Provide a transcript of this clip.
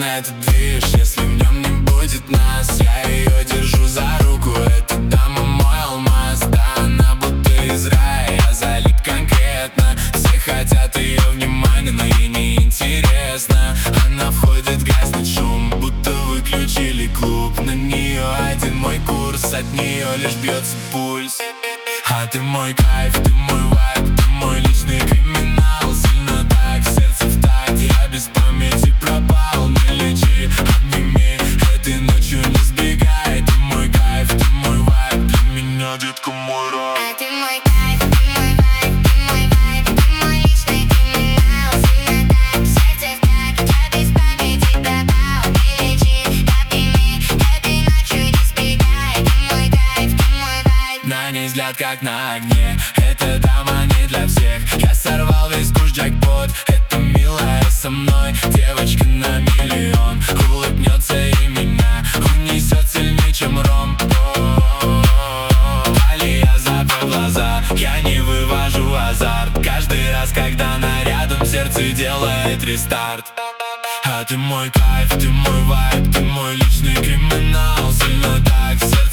на этот движ, если в нем не будет нас. Я ее держу за руку, эта дама мой алмаз. Да, она будто из рая, я залит конкретно. Все хотят ее внимания, но ей не интересно. Она входит, гаснет шум, будто выключили клуб. На нее один мой курс, от нее лишь бьется пульс. А ты мой кайф, ты мой вайб, ты мой личный криминал. Сильно так, сердце в такт, я без памяти пропал. Не лечи, обними, этой ночью не сбегай. Ты мой кайф, ты мой вайб, для меня, детка, мой рай. А ты мой кайф, ты мой вайб, ты мой вайб, ты мой личный криминал. Сильно так, сердце в такт, я без памяти пропал. Не лечи, обними, этой ночью не сбегай. Ты мой кайф, ты мой вайб. На ней взгляд как на огне, эта дама не для всех. Я сорвал весь куш джекпот, эта милая со мной девочка на миллион. Улыбнется и меня унесет сильнее, чем ром. Дали я закрою глаза, я не вывожу азарт. Каждый раз, когда она рядом, сердце делает рестарт. А ты мой кайф, ты мой вайб, ты мой личный криминал. Сильно так,